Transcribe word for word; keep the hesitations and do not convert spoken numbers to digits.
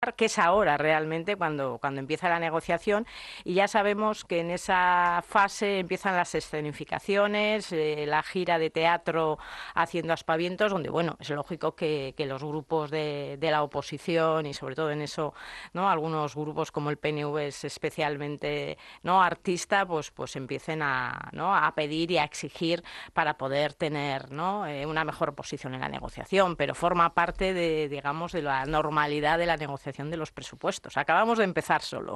que es ahora realmente cuando, cuando empieza la negociación, y ya sabemos que en esa fase empiezan las escenificaciones, eh, la gira de teatro haciendo aspavientos, donde bueno, es lógico que, que los grupos de, de la oposición y sobre todo en eso, ¿no? Algunos grupos como el P N V es especialmente, ¿no? artista, pues, pues empiecen a, ¿no? a pedir y a exigir para poder tener, ¿no? eh, una mejor posición en la negociación, pero forma parte de, digamos, de la normalidad de la negociación de los presupuestos. Acabamos de empezar solo.